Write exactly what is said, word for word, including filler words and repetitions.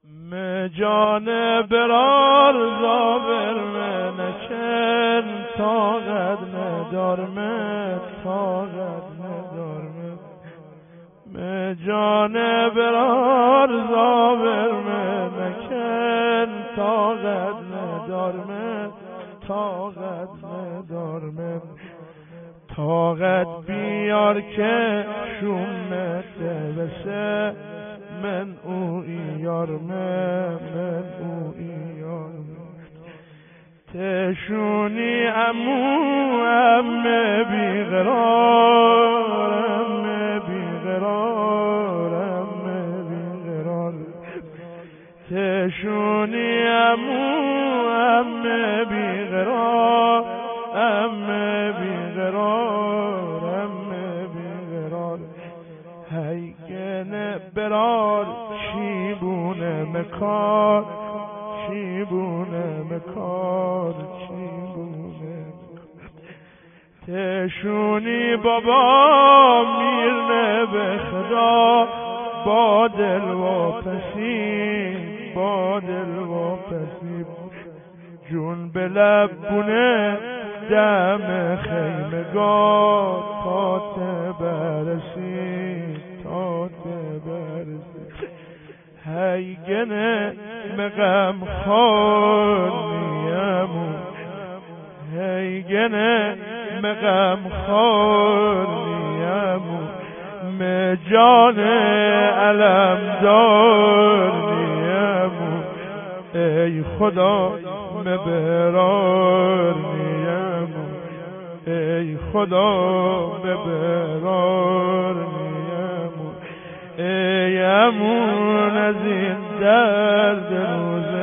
جان برار زابر نکن طاقت ندارم طاقت ندارم جان برار زابر نکن طاقت ندارم طاقت ندارم طاقت بیار که شومت بسه من او یارم من او یارم تشونی امو ام بیقرار ام بیقرار ام بیقرار تشونی امو ام بیقرار ام بیقرار ام بیقرار هی گنه برار شیبونه مکار شیبونه مکار شیبونه تشونی بابا میرنه به خدا با دل واپسی با دل واپسی جون به لب بونه دم خیمگاه تا تبرسی تا تبرسی هی گنه مغم خانیمو هی گنه مغم خانیمو مجان علم دارنیمو ای خدا مبرار نیمو ای خدا مبرار نیمو ای امون از این درد روز